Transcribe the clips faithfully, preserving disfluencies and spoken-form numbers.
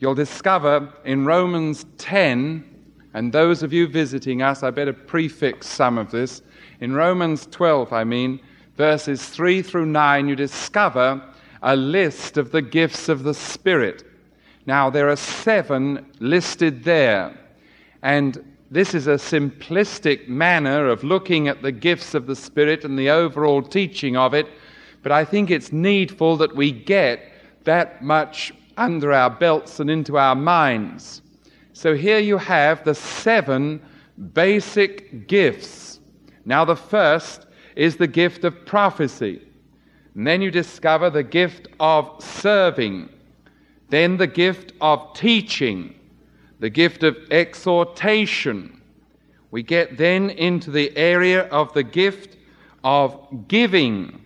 you'll discover in Romans ten, and those of you visiting us, I better prefix some of this. In Romans twelve, I mean, verses three through nine, you discover a list of the gifts of the Spirit. Now, there are seven listed there, and this is a simplistic manner of looking at the gifts of the Spirit and the overall teaching of it, but I think it's needful that we get that much under our belts and into our minds. So here you have the seven basic gifts. Now, the first is the gift of prophecy. And then you discover the gift of serving. Then the gift of teaching. The gift of exhortation. We get then into the area of the gift of giving.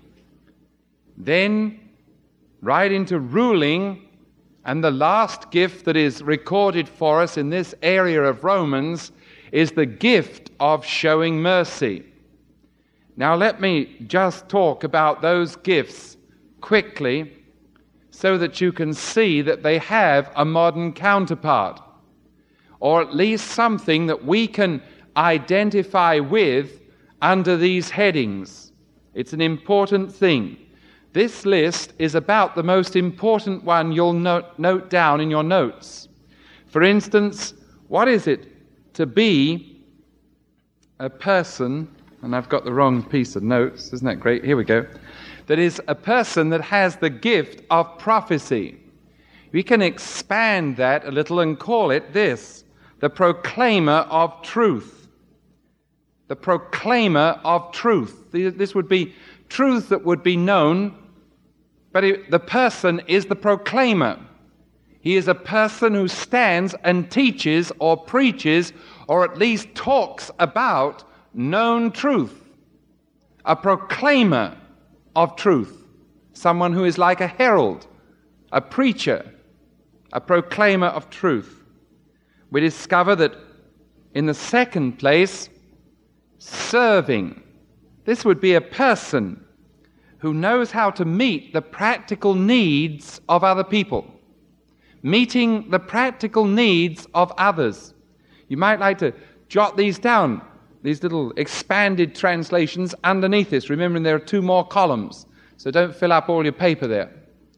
Then right into ruling. And the last gift that is recorded for us in this area of Romans is the gift of showing mercy. Now let me just talk about those gifts quickly so that you can see that they have a modern counterpart, or at least something that we can identify with under these headings. It's an important thing. This list is about the most important one you'll note, note down in your notes. For instance, what is it to be a person, and I've got the wrong piece of notes, isn't that great? Here we go. That is a person that has the gift of prophecy. We can expand that a little and call it this: the proclaimer of truth. The proclaimer of truth. This would be truth that would be known, but it, the person is the proclaimer. He is a person who stands and teaches or preaches or at least talks about known truth. A proclaimer of truth. Someone who is like a herald, a preacher, a proclaimer of truth. We discover that in the second place, serving. This would be a person who knows how to meet the practical needs of other people. Meeting the practical needs of others. You might like to jot these down, these little expanded translations underneath this, remembering there are two more columns, so don't fill up all your paper there.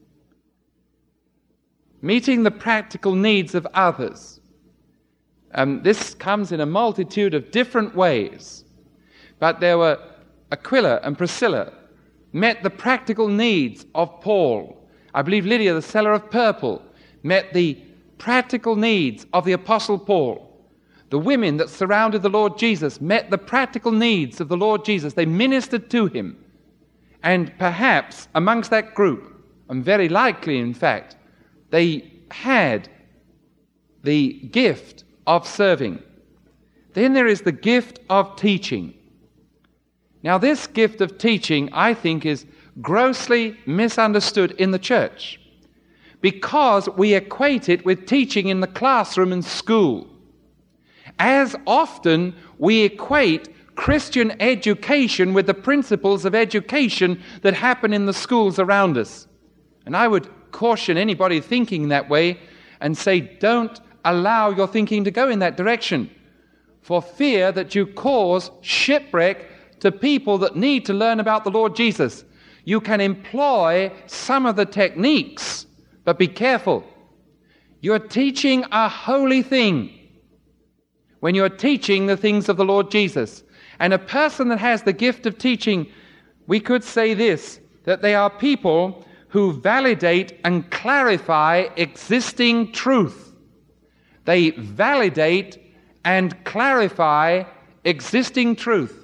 Meeting the practical needs of others. Um, this comes in a multitude of different ways. But there were Aquila and Priscilla met the practical needs of Paul. I believe Lydia, the seller of purple, met the practical needs of the Apostle Paul. The women that surrounded the Lord Jesus met the practical needs of the Lord Jesus. They ministered to him. And perhaps amongst that group, and very likely in fact, they had the gift of serving. Then there is the gift of teaching. Now, this gift of teaching, I think, is grossly misunderstood in the church because we equate it with teaching in the classroom and school. As often, we equate Christian education with the principles of education that happen in the schools around us. And I would caution anybody thinking that way and say, don't allow your thinking to go in that direction, for fear that you cause shipwreck to people that need to learn about the Lord Jesus. You can employ some of the techniques, but be careful. You're teaching a holy thing when you're teaching the things of the Lord Jesus. And a person that has the gift of teaching, we could say this, that they are people who validate and clarify existing truth. They validate and clarify existing truth.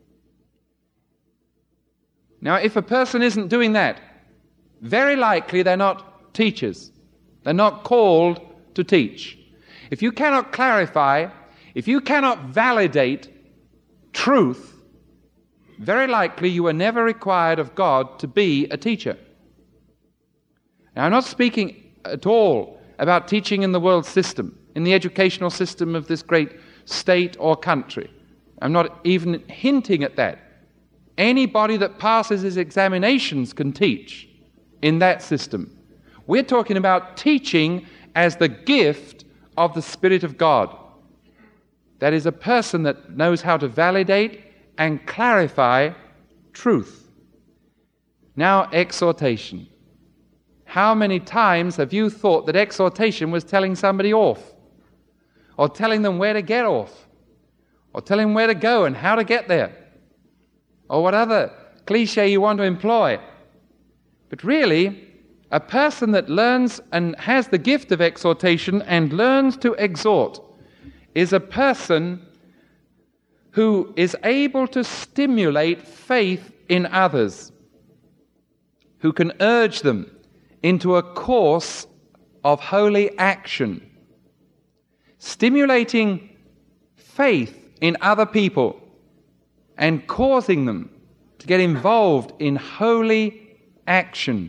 Now, if a person isn't doing that, very likely they're not teachers. They're not called to teach. If you cannot clarify, if you cannot validate truth, very likely you were never required of God to be a teacher. Now, I'm not speaking at all about teaching in the world system, in the educational system of this great state or country. I'm not even hinting at that. Anybody that passes his examinations can teach in that system. We're talking about teaching as the gift of the Spirit of God. That is a person that knows how to validate and clarify truth. Now, exhortation. How many times have you thought that exhortation was telling somebody off? Or telling them where to get off? Or telling them where to go and how to get there? Or what other cliche you want to employ? But really, a person that learns and has the gift of exhortation and learns to exhort is a person who is able to stimulate faith in others, who can urge them into a course of holy action, stimulating faith in other people and causing them to get involved in holy action.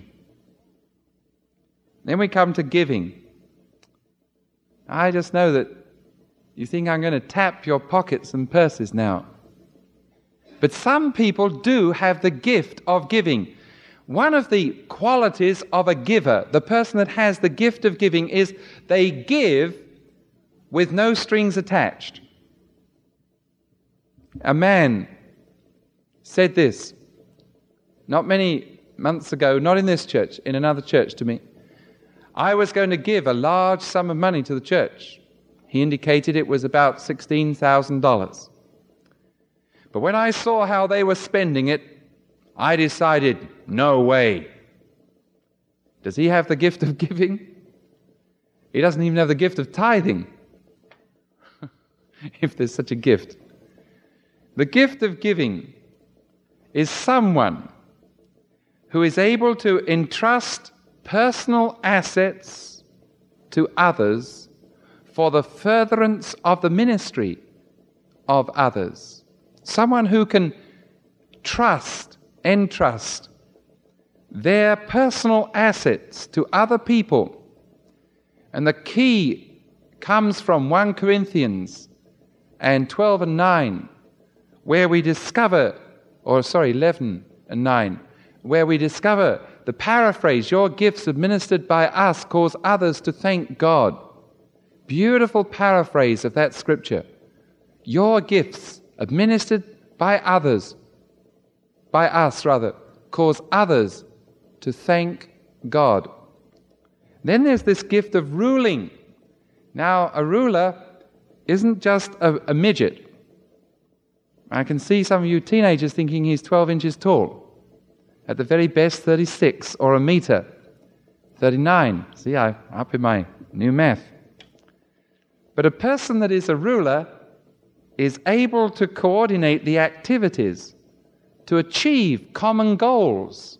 Then we come to giving. I just know that you think I'm going to tap your pockets and purses now. But some people do have the gift of giving. One of the qualities of a giver, the person that has the gift of giving, is they give with no strings attached. A man said this not many months ago, not in this church, in another church to me. I was going to give a large sum of money to the church. He indicated it was about sixteen thousand dollars. But when I saw how they were spending it, I decided, no way. Does he have the gift of giving? He doesn't even have the gift of tithing, if there's such a gift. The gift of giving is someone who is able to entrust personal assets to others for the furtherance of the ministry of others. Someone who can trust, entrust their personal assets to other people. And the key comes from First Corinthians and twelve and nine, where we discover, or sorry, eleven and nine, where we discover the paraphrase, your gifts administered by us cause others to thank God. Beautiful paraphrase of that scripture. Your gifts administered by others, by us rather, cause others to thank God. Then there's this gift of ruling. Now, a ruler isn't just a, a midget. I can see some of you teenagers thinking he's twelve inches tall. At the very best, thirty-six, or a meter, thirty-nine. See, I'm up in my new math. But a person that is a ruler is able to coordinate the activities to achieve common goals.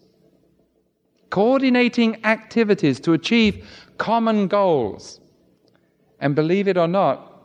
Coordinating activities to achieve common goals. And believe it or not,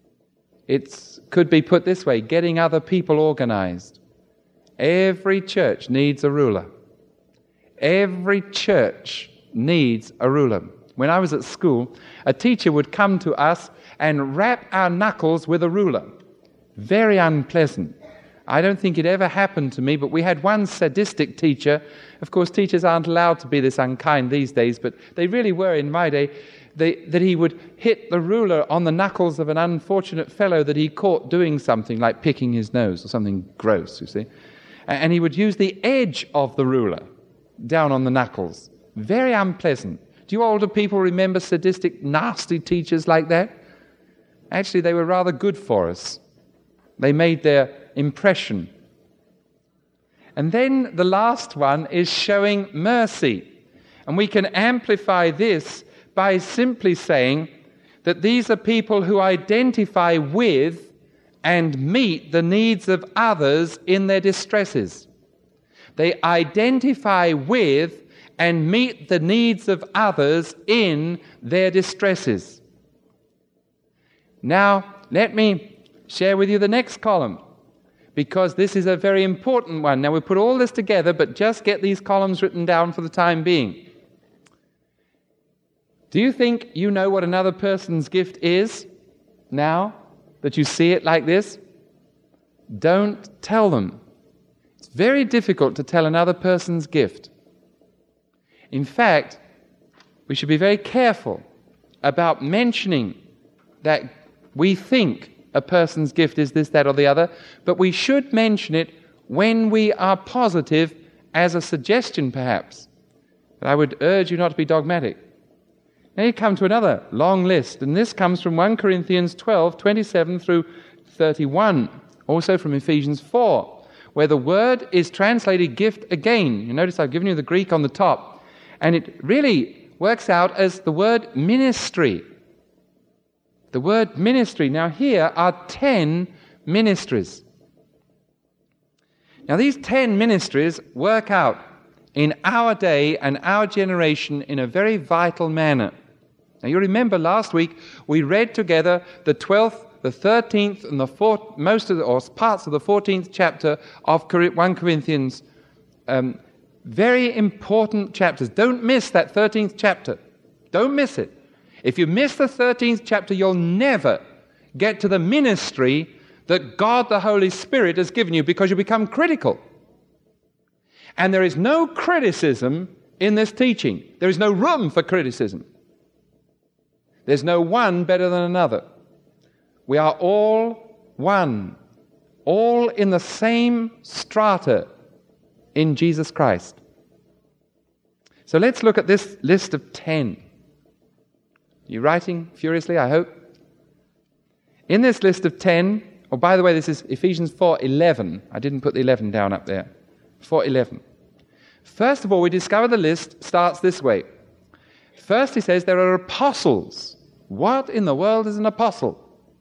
it could be put this way, getting other people organized. Every church needs a ruler. Every church needs a ruler. When I was at school, a teacher would come to us and rap our knuckles with a ruler. Very unpleasant. I don't think it ever happened to me, but we had one sadistic teacher. Of course, teachers aren't allowed to be this unkind these days, but they really were in my day, they, that he would hit the ruler on the knuckles of an unfortunate fellow that he caught doing something like picking his nose or something gross, you see. And he would use the edge of the ruler down on the knuckles. Very unpleasant. Do you older people remember sadistic, nasty teachers like that? Actually, they were rather good for us. They made their impression. And then the last one is showing mercy. And we can amplify this by simply saying that these are people who identify with and meet the needs of others in their distresses. They identify with and meet the needs of others in their distresses. Now, let me share with you the next column, because this is a very important one. Now, we put all this together, but just get these columns written down for the time being. Do you think you know what another person's gift is now that you see it like this? Don't tell them. It's very difficult to tell another person's gift. In fact, we should be very careful about mentioning that we think a person's gift is this, that, or the other, but we should mention it when we are positive as a suggestion, perhaps. But I would urge you not to be dogmatic. Now you come to another long list, and this comes from First Corinthians twelve, twenty-seven through thirty-one, also from Ephesians four, where the word is translated gift again. You notice I've given you the Greek on the top, and it really works out as the word ministry. The word ministry. Now here are ten ministries. Now these ten ministries work out in our day and our generation in a very vital manner. Now you remember last week we read together the twelfth, the thirteenth, and the fourth, most of the, or parts of the fourteenth chapter of First Corinthians. Um, very important chapters. Don't miss that thirteenth chapter. Don't miss it. If you miss the thirteenth chapter, you'll never get to the ministry that God the Holy Spirit has given you, because you become critical. And there is no criticism in this teaching. There is no room for criticism. There's no one better than another. We are all one, all in the same strata in Jesus Christ. So let's look at this list of ten. You writing furiously, I hope? In this list of ten, oh, by the way, this is Ephesians four eleven. I didn't put the eleven down up there. four eleven. First of all, we discover the list starts this way. First, he says there are apostles. What in the world is an apostle?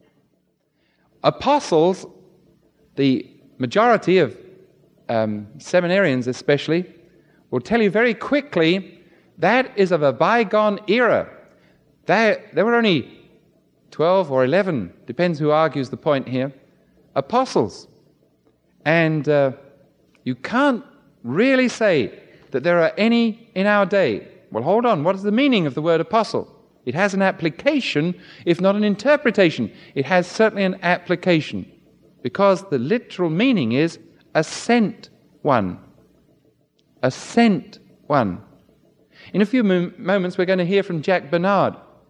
Apostles, the majority of um, seminarians especially, will tell you very quickly that is of a bygone era. There, there were only twelve or eleven, depends who argues the point here, apostles. And uh, you can't really say that there are any in our day. Well, hold on. What is the meaning of the word apostle? It has an application, if not an interpretation. It has certainly an application, because the literal meaning is a sent one. A sent one. In a few mo- moments, we're going to hear from Jack Bernard.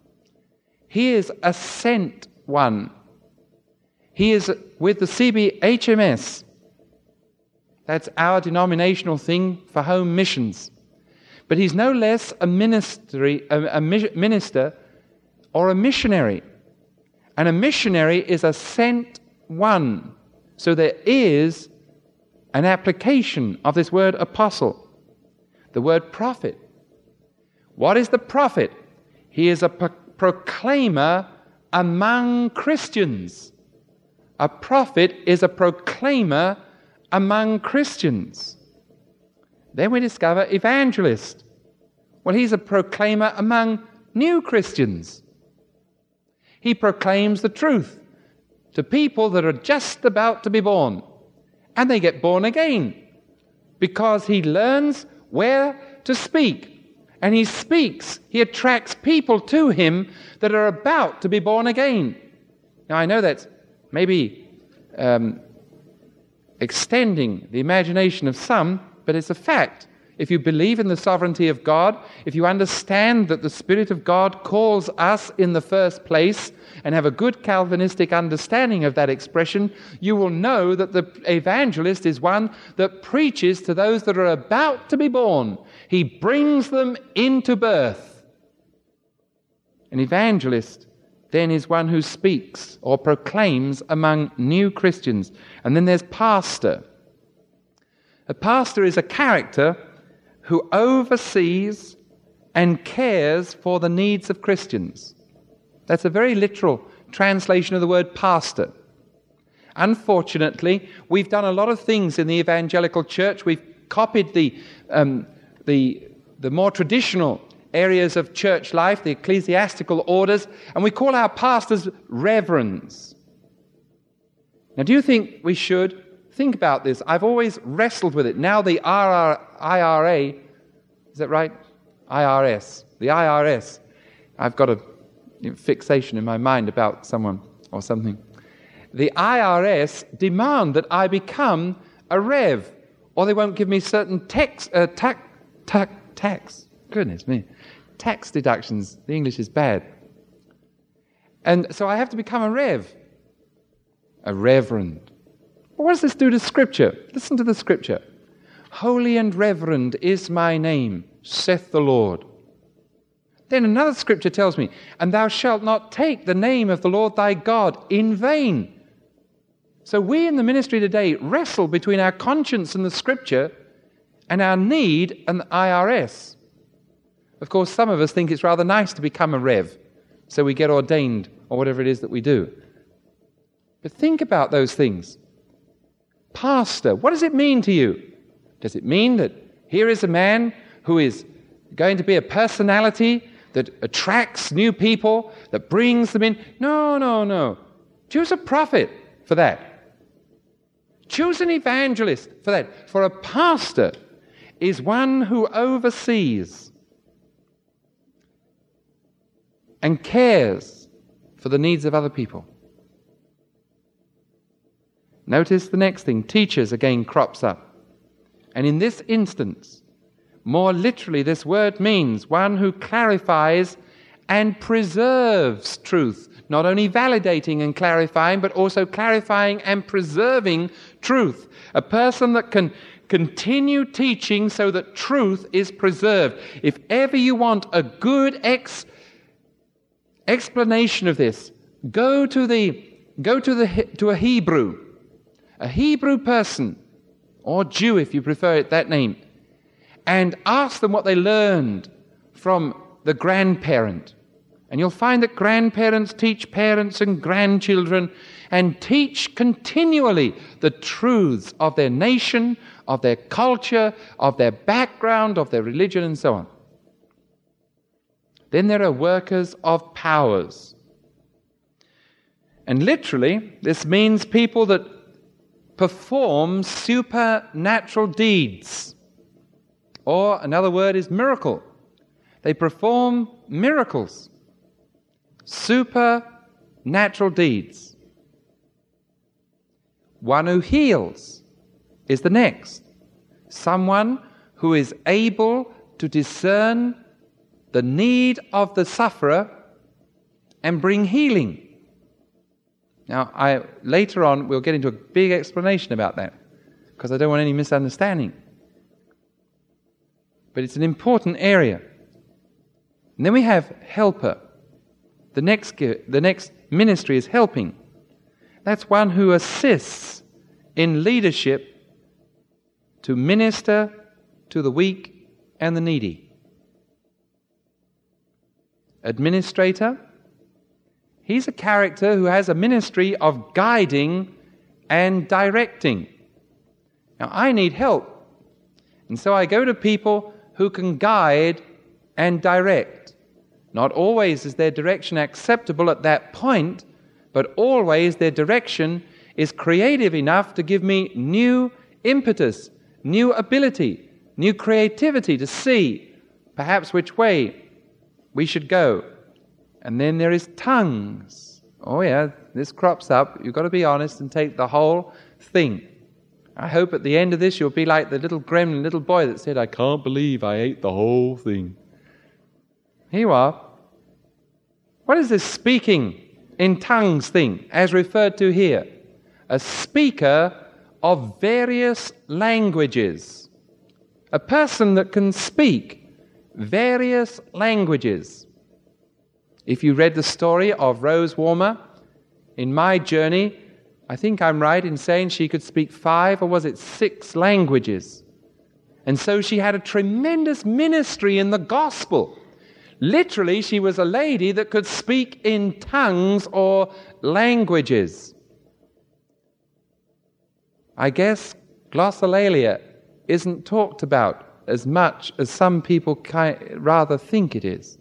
He is a sent one. He is with the C B H M S. That's our denominational thing for home missions. But he's no less a ministry, a, a minister or a missionary. And a missionary is a sent one. So there is an application of this word apostle. The word prophet. What is the prophet? He is a pro- proclaimer among Christians. A prophet is a proclaimer among Christians. Then we discover evangelist. Well, he's a proclaimer among new Christians. He proclaims the truth to people that are just about to be born. And they get born again because he learns where to speak. And he speaks. He attracts people to him that are about to be born again. Now, I know that's maybe um, extending the imagination of some, but it's a fact. If you believe in the sovereignty of God, if you understand that the Spirit of God calls us in the first place, and have a good Calvinistic understanding of that expression, you will know that the evangelist is one that preaches to those that are about to be born. He brings them into birth. An evangelist then is one who speaks or proclaims among new Christians. And then there's pastor. A pastor is a character who oversees and cares for the needs of Christians. That's a very literal translation of the word pastor. Unfortunately, we've done a lot of things in the evangelical church. We've copied the, um, the, the more traditional areas of church life, the ecclesiastical orders, and we call our pastors reverends. Now, do you think we should? Think about this. I've always wrestled with it. Now the I R A, is that right? I R S. The I R S. I've got a fixation in my mind about someone or something. The I R S demand that I become a rev, or they won't give me certain tax, uh, tax, tax, tax. Goodness me. Tax deductions. The English is bad. And so I have to become a rev, a reverend. What does this do to Scripture? Listen to the Scripture. Holy and reverend is my name, saith the Lord. Then another Scripture tells me, and thou shalt not take the name of the Lord thy God in vain. So we in the ministry today wrestle between our conscience and the Scripture and our need and the I R S. Of course, some of us think it's rather nice to become a rev, so we get ordained or whatever it is that we do. But think about those things. Pastor, what does it mean to you? Does it mean that here is a man who is going to be a personality that attracts new people, that brings them in? No, no, no. Choose a prophet for that. Choose an evangelist for that. For a pastor is one who oversees and cares for the needs of other people. Notice the next thing. Teachers again crops up. And in this instance, more literally, this word means one who clarifies and preserves truth. Not only validating and clarifying, but also clarifying and preserving truth. A person that can continue teaching so that truth is preserved. If ever you want a good ex, explanation of this, go to the go to the to a Hebrew, a Hebrew person, or Jew if you prefer it that name, and ask them what they learned from the grandparent. And you'll find that grandparents teach parents and grandchildren and teach continually the truths of their nation, of their culture, of their background, of their religion, and so on. Then there are workers of powers. And literally, this means people that perform supernatural deeds. Or another word is miracle. They perform miracles. Supernatural deeds. One who heals is the next. Someone who is able to discern the need of the sufferer and bring healing. Now, I later on we'll get into a big explanation about that because I don't want any misunderstanding. But it's an important area. And then we have helper. The next, the next ministry is helping. That's one who assists in leadership to minister to the weak and the needy. Administrator, he's a character who has a ministry of guiding and directing. Now, I need help. And so I go to people who can guide and direct. Not always is their direction acceptable at that point, but always their direction is creative enough to give me new impetus, new ability, new creativity to see perhaps which way we should go. And then there is tongues. Oh yeah, this crops up. You've got to be honest and take the whole thing. I hope at the end of this you'll be like the little gremlin little boy that said, I can't believe I ate the whole thing. Here you are. What is this speaking in tongues thing, as referred to here? A speaker of various languages. A person that can speak various languages. If you read the story of Rose Warmer, in my journey, I think I'm right in saying she could speak five, or was it six languages. And so she had a tremendous ministry in the gospel. Literally, she was a lady that could speak in tongues or languages. I guess glossolalia isn't talked about as much as some people rather think it is.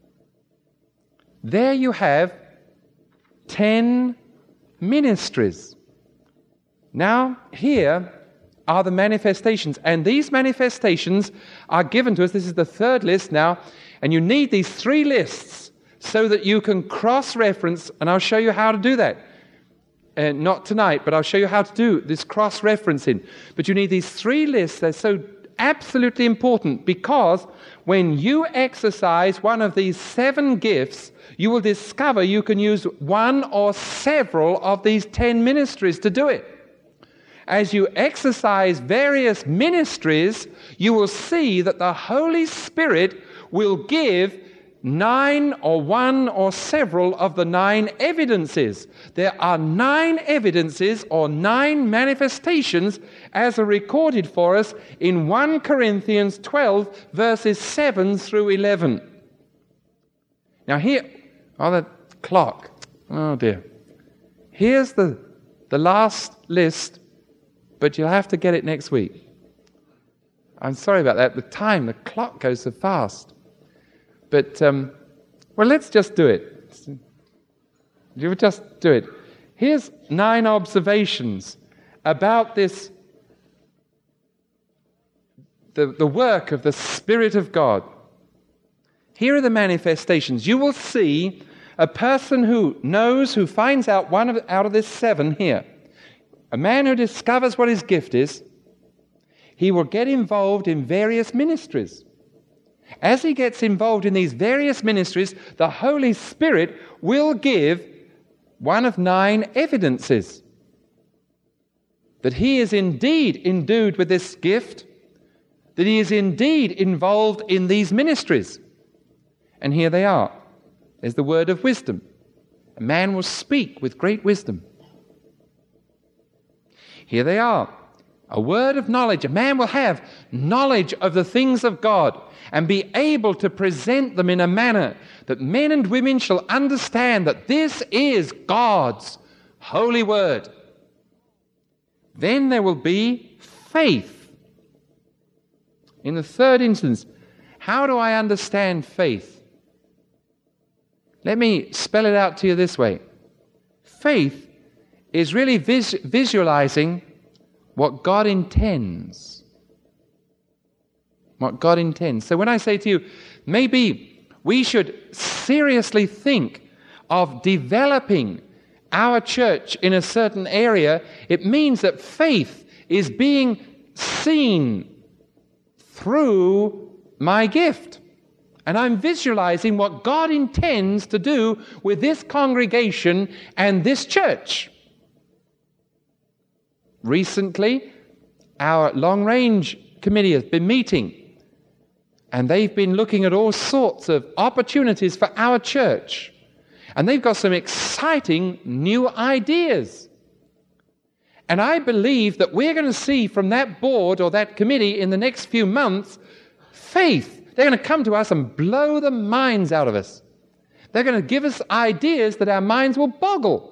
There you have ten ministries. Now, here are the manifestations, and these manifestations are given to us. This is the third list now, and you need these three lists so that you can cross-reference, and I'll show you how to do that. Uh, not tonight, but I'll show you how to do this cross-referencing. But you need these three lists. They're so absolutely important, because when you exercise one of these seven gifts, you will discover you can use one or several of these ten ministries to do it. As you exercise various ministries, you will see that the Holy Spirit will give nine or one or several of the nine evidences. There are nine evidences or nine manifestations as are recorded for us in First Corinthians twelve, verses seven through eleven. Now here, oh, the clock. Oh dear. Here's the, the last list, but you'll have to get it next week. I'm sorry about that. The time, the clock goes so fast. But, um, well, let's just do it. You just do it. Here's nine observations about this, the, the work of the Spirit of God. Here are the manifestations. You will see a person who knows, who finds out one of, out of this seven here. A man who discovers what his gift is, he will get involved in various ministries. As he gets involved in these various ministries, the Holy Spirit will give one of nine evidences that he is indeed endued with this gift, that he is indeed involved in these ministries. And here they are. There's the word of wisdom. A man will speak with great wisdom. Here they are. A word of knowledge. A man will have knowledge of the things of God and be able to present them in a manner that men and women shall understand that this is God's holy word. Then there will be faith. In the third instance, how do I understand faith? Let me spell it out to you this way. Faith is really vis- visualizing what God intends. What God intends. So when I say to you, maybe we should seriously think of developing our church in a certain area, it means that faith is being seen through my gift. And I'm visualizing what God intends to do with this congregation and this church. Recently, our long-range committee has been meeting, and they've been looking at all sorts of opportunities for our church. And they've got some exciting new ideas. And I believe that we're going to see from that board or that committee in the next few months, faith. They're going to come to us and blow the minds out of us. They're going to give us ideas that our minds will boggle.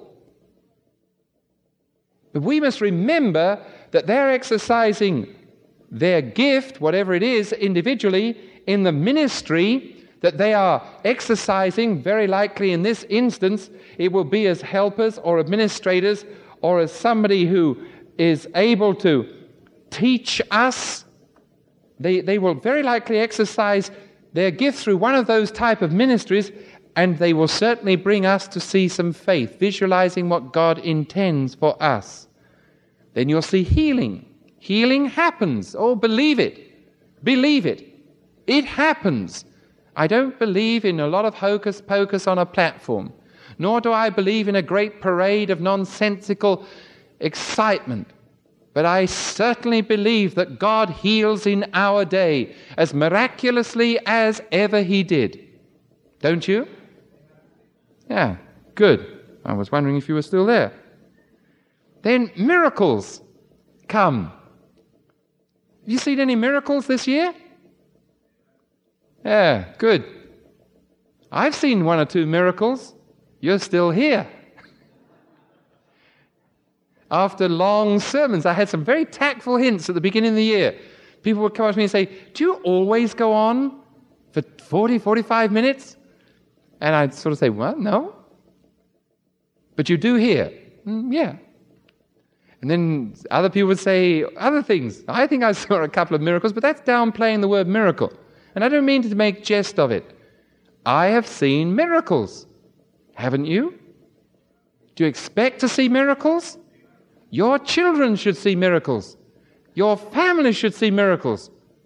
But we must remember that they're exercising their gift, whatever it is, individually, in the ministry that they are exercising. Very likely in this instance, it will be as helpers or administrators or as somebody who is able to teach us. They, they will very likely exercise their gift through one of those type of ministries, and they will certainly bring us to see some faith, visualizing what God intends for us. Then you'll see healing. Healing happens. Oh, believe it. Believe it. It happens. I don't believe in a lot of hocus pocus on a platform, nor do I believe in a great parade of nonsensical excitement. But I certainly believe that God heals in our day as miraculously as ever He did. Don't you? Yeah, good. I was wondering if you were still there. Then miracles come. Have you seen any miracles this year? Yeah, good. I've seen one or two miracles. You're still here. After long sermons, I had some very tactful hints at the beginning of the year. People would come up to me and say, do you always go on for forty, forty-five minutes? And I'd sort of say, well, no. But you do here. Mm, yeah. And then other people would say other things. I think I saw a couple of miracles, but that's downplaying the word miracle. And I don't mean to make jest of it. I have seen miracles. Haven't you? Do you expect to see miracles? Your children should see miracles. Your family should see miracles.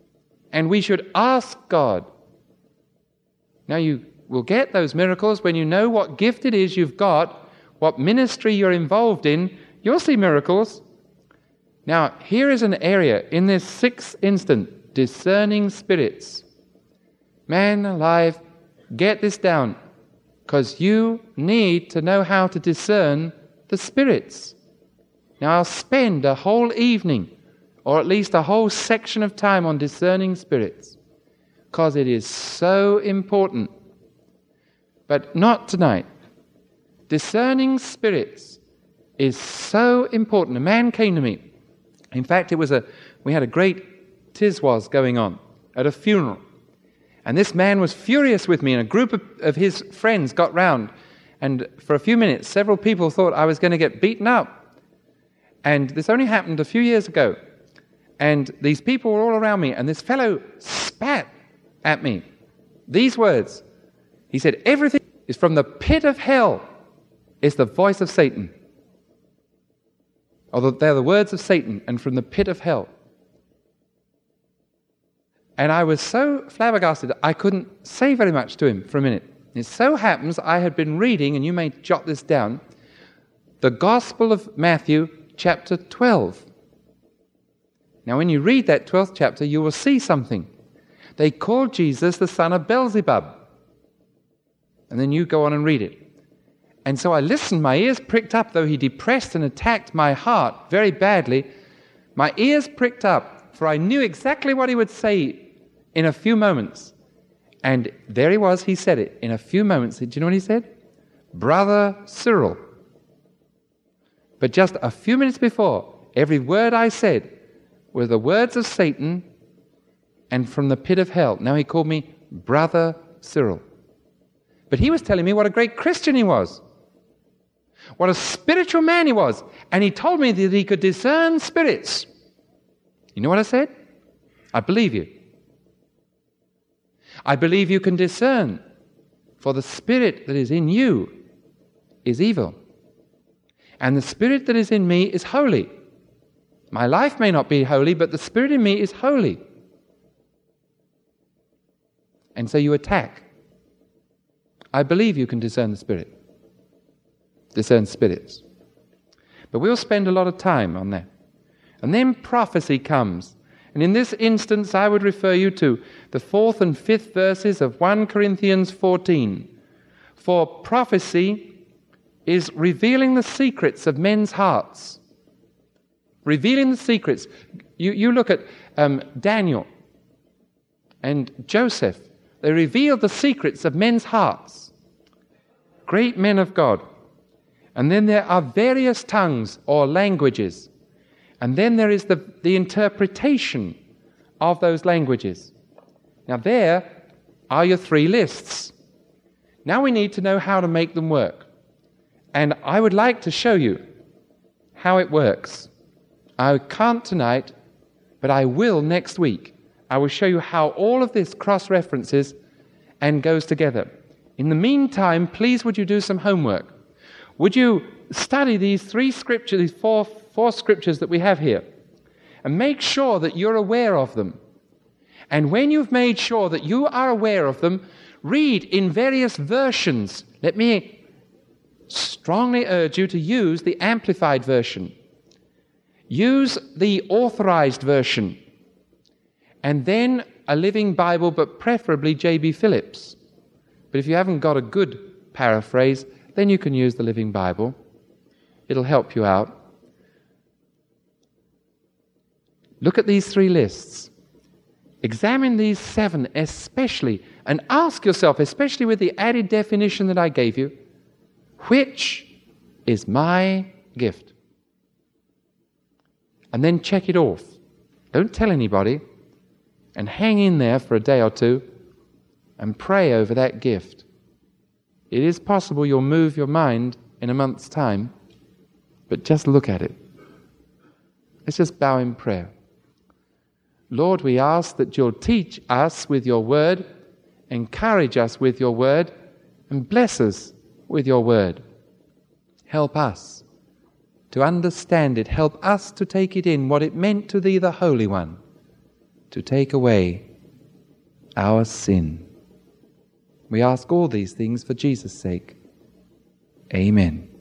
And we should ask God. Now you will get those miracles when you know what gift it is you've got, what ministry you're involved in. You'll see miracles. Now, here is an area in this sixth instant, discerning spirits. Man alive, get this down, because you need to know how to discern the spirits. Now, I'll spend a whole evening, or at least a whole section of time on discerning spirits, because it is so important. But not tonight. Discerning spirits is so important. A man came to me. In fact, it was a we had a great tiswas going on at a funeral. And this man was furious with me, and a group of, of his friends got round. And for a few minutes, several people thought I was going to get beaten up. And this only happened a few years ago. And these people were all around me, and this fellow spat at me. These words. He said, everything is from the pit of hell. It's the voice of Satan. Or they're the words of Satan, and from the pit of hell. And I was so flabbergasted, I couldn't say very much to him for a minute. It so happens I had been reading, and you may jot this down, the Gospel of Matthew, chapter twelve. Now, when you read that twelfth chapter, you will see something. They called Jesus the son of Beelzebub. And then you go on and read it. And so I listened, my ears pricked up, though he depressed and attacked my heart very badly. My ears pricked up, for I knew exactly what he would say in a few moments. And there he was, he said it in a few moments. Do you know what he said? Brother Cyril. But just a few minutes before, every word I said were the words of Satan and from the pit of hell. Now he called me Brother Cyril. But he was telling me what a great Christian he was. What a spiritual man he was. And he told me that he could discern spirits. You know what I said? I believe you. I believe you can discern, for the spirit that is in you is evil. And the spirit that is in me is holy. My life may not be holy, but the spirit in me is holy. And so you attack. I believe you can discern the spirit. Discern spirits. But we'll spend a lot of time on that. And then prophecy comes. And in this instance, I would refer you to the fourth and fifth verses of First Corinthians fourteen. For prophecy is revealing the secrets of men's hearts. Revealing the secrets. You, you look at um, Daniel and Joseph. They revealed the secrets of men's hearts. Great men of God. And then there are various tongues or languages. And then there is the, the interpretation of those languages. Now there are your three lists. Now we need to know how to make them work. And I would like to show you how it works. I can't tonight, but I will next week. I will show you how all of this cross-references and goes together. In the meantime, please would you do some homework? Would you study these three scriptures, these four, four scriptures that we have here, and make sure that you're aware of them. And when you've made sure that you are aware of them, read in various versions. Let me strongly urge you to use the Amplified Version. Use the Authorized Version. And then a Living Bible, but preferably J B Phillips. But if you haven't got a good paraphrase, then you can use the Living Bible. It'll help you out. Look at these three lists. Examine these seven especially, and ask yourself, especially with the added definition that I gave you, which is my gift? And then check it off. Don't tell anybody, and hang in there for a day or two and pray over that gift. It is possible you'll move your mind in a month's time, but just look at it. Let's just bow in prayer. Lord, we ask that you'll teach us with your word, encourage us with your word, and bless us with your word. Help us to understand it. Help us to take it in, what it meant to thee, the Holy One, to take away our sin. We ask all these things for Jesus' sake. Amen.